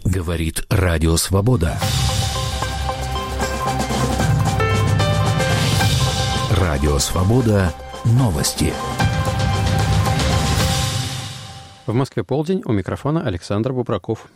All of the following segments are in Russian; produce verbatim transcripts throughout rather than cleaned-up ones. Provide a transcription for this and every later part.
Говорит Радио Свобода. Радио Свобода. Новости. В Москве полдень. У микрофона Александр Бубраков.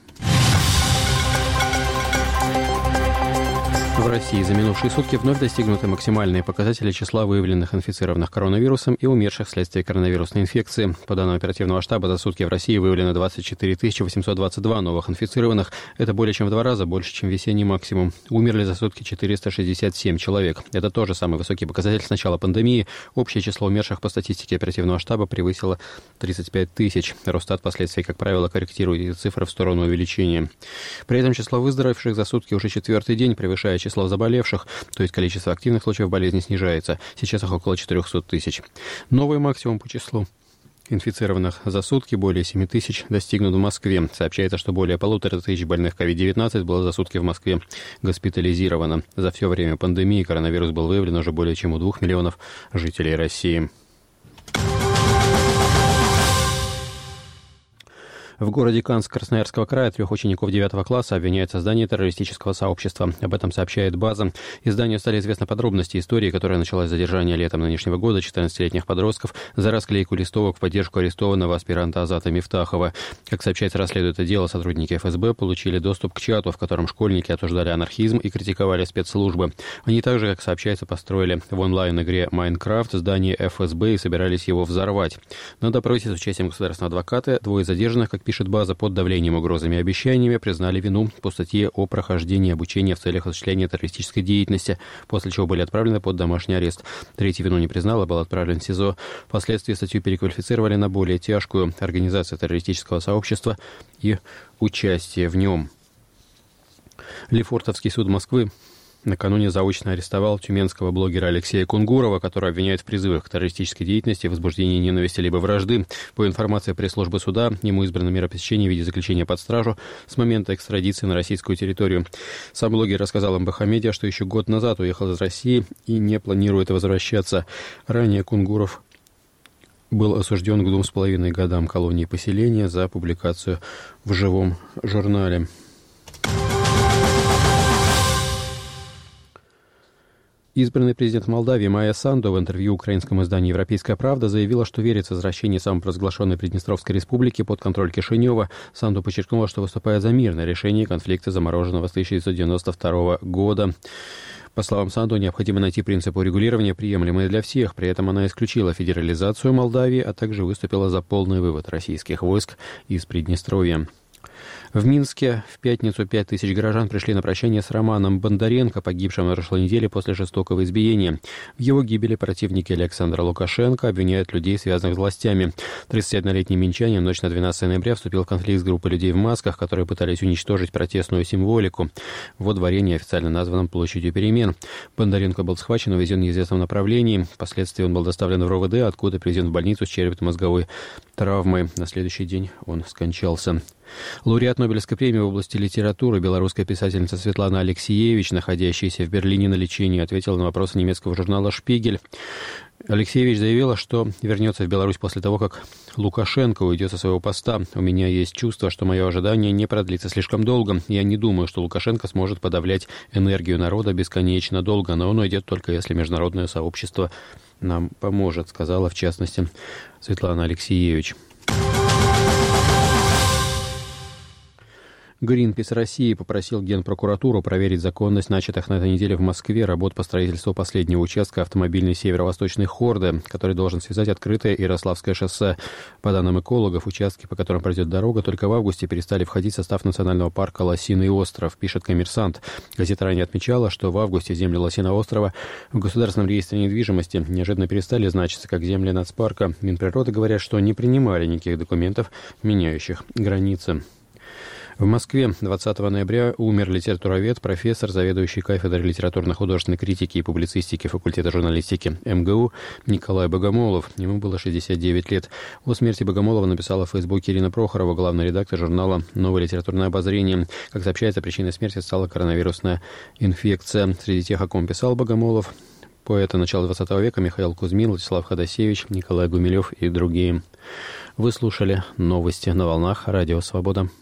В России за минувшие сутки вновь достигнуты максимальные показатели числа выявленных инфицированных коронавирусом и умерших вследствие коронавирусной инфекции. По данным оперативного штаба, за сутки в России выявлено двадцать четыре тысячи восемьсот двадцать два новых инфицированных. Это более чем в два раза больше, чем весенний максимум. Умерли за сутки четыреста шестьдесят семь человек. Это тоже самый высокий показатель с начала пандемии. Общее число умерших по статистике оперативного штаба превысило тридцать пять тысяч. Росстат впоследствии, как правило, корректирует эти цифры в сторону увеличения. При этом число выздоровевших за сутки уже четвертый день превышает число Число заболевших, то есть количество активных случаев болезни снижается. Сейчас их около четыреста тысяч. Новый максимум по числу инфицированных за сутки, более семь тысяч, достигнут в Москве. Сообщается, что более полутора тысяч больных ковид девятнадцать было за сутки в Москве госпитализировано. За все время пандемии коронавирус был выявлен уже более чем у двух миллионов жителей России. В городе Канск Красноярского края трех учеников девятого класса обвиняют в создании террористического сообщества. Об этом сообщает «База». Изданию стали известны подробности истории, которая началась с задержания летом нынешнего года четырнадцатилетних подростков за расклейку листовок в поддержку арестованного аспиранта Азата Мифтахова. Как сообщается, расследуя это дело, сотрудники эф эс бэ получили доступ к чату, в котором школьники осуждали анархизм и критиковали спецслужбы. Они также, как сообщается, построили в онлайн-игре «Майнкрафт» здание эф эс бэ и собирались его взорвать. На допросе с участием государственного адвоката двое задержанных, как пишет «База», под давлением, угрозами и обещаниями признали вину по статье о прохождении обучения в целях осуществления террористической деятельности, после чего были отправлены под домашний арест. Третий вину не признал и был отправлен в СИЗО. Впоследствии статью переквалифицировали на более тяжкую: организация террористического сообщества и участие в нем. Лефортовский суд Москвы накануне заочно арестовал тюменского блогера Алексея Кунгурова, который обвиняют в призывах к террористической деятельности, возбуждении ненависти либо вражды. По информации пресс-службы суда, ему избрана мера пресечения в виде заключения под стражу с момента экстрадиции на российскую территорию. Сам блогер рассказал эм бэ ха Медиа, что еще год назад уехал из России и не планирует возвращаться. Ранее Кунгуров был осужден к двум с половиной годам колонии поселения за публикацию в живом журнале. Избранный президент Молдавии Майя Санду в интервью украинскому изданию «Европейская правда» заявила, что верит в возвращение самопровозглашенной Приднестровской республики под контроль Кишинева. Санду подчеркнула, что выступает за мирное решение конфликта, замороженного с тысяча девятьсот девяносто второго года. По словам Санду, необходимо найти принцип урегулирования, приемлемый для всех. При этом она исключила федерализацию Молдавии, а также выступила за полный вывод российских войск из Приднестровья. В Минске в пятницу пять тысяч горожан пришли на прощание с Романом Бондаренко, погибшим на прошлой неделе после жестокого избиения. В его гибели противники Александра Лукашенко обвиняют людей, связанных с властями. тридцатиоднолетний минчанин ночь на двенадцатое ноября вступил в конфликт с группой людей в масках, которые пытались уничтожить протестную символику во дворе, неофициально названном Площадью перемен. Бондаренко был схвачен и увезен в неизвестном направлении. Впоследствии он был доставлен в эр о вэ дэ, откуда привезен в больницу с черепно-мозговой травмой. На следующий день он скончался. Лауреат Нобелевской премии в области литературы, белорусская писательница Светлана Алексиевич, находящаяся в Берлине на лечении, ответила на вопросы немецкого журнала «Шпигель». Алексеевич заявила, что вернется в Беларусь после того, как Лукашенко уйдет со своего поста. «У меня есть чувство, что мое ожидание не продлится слишком долго. Я не думаю, что Лукашенко сможет подавлять энергию народа бесконечно долго, но он уйдет только если международное сообщество нам поможет», сказала в частности Светлана Алексиевич. Гринпис России попросил Генпрокуратуру проверить законность начатых на этой неделе в Москве работ по строительству последнего участка автомобильной северо-восточной хорды, который должен связать открытое и Ярославское шоссе. По данным экологов, участки, по которым пройдет дорога, только в августе перестали входить в состав национального парка «Лосиный остров», пишет «Коммерсант». Газета ранее отмечала, что в августе земли Лосиного острова в Государственном реестре недвижимости неожиданно перестали значиться как земли нацпарка. Минприроды говорят, что не принимали никаких документов, меняющих границы. В Москве двадцатого ноября умер литературовед, профессор, заведующий кафедрой литературно-художественной критики и публицистики факультета журналистики эм гэ у Николай Богомолов. Ему было шестьдесят девять лет. О смерти Богомолова написала в Фейсбуке Ирина Прохорова, главный редактор журнала «Новое литературное обозрение». Как сообщается, причиной смерти стала коронавирусная инфекция. Среди тех, о ком писал Богомолов, поэты начала двадцатого века Михаил Кузьмин, Владислав Ходосевич, Николай Гумилев и другие. Вы слушали новости на волнах Радио Свобода.